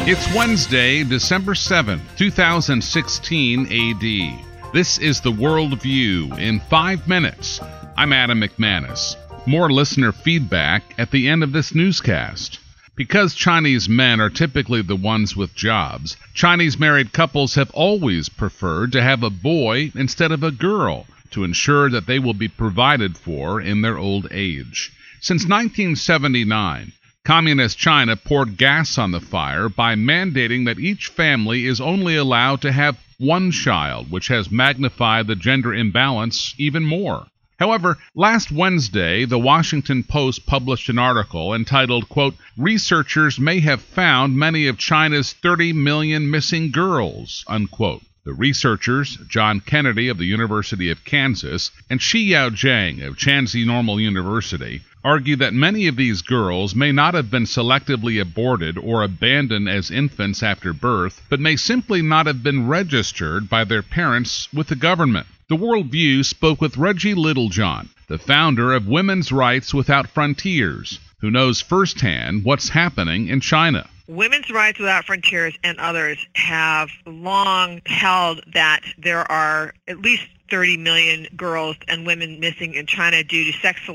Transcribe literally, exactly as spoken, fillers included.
It's Wednesday, December seventh, two thousand sixteen A D. This is the World View in five minutes. I'm Adam McManus. More listener feedback at the end of this newscast. Because Chinese men are typically the ones with jobs, Chinese married couples have always preferred to have a boy instead of a girl to ensure that they will be provided for in their old age. Since nineteen seventy-nine, Communist China poured gas on the fire by mandating that each family is only allowed to have one child, which has magnified the gender imbalance even more. However, last Wednesday, the Washington Post published an article entitled, quote, "Researchers may have found many of China's thirty million missing girls," unquote. The researchers, John Kennedy of the University of Kansas and Shiyao Zhang of Shanxi Normal University, argue that many of these girls may not have been selectively aborted or abandoned as infants after birth, but may simply not have been registered by their parents with the government. The World View spoke with Reggie Littlejohn, the founder of Women's Rights Without Frontiers, who knows firsthand what's happening in China. Women's Rights Without Frontiers and others have long held that there are at least thirty million girls and women missing in China due to sex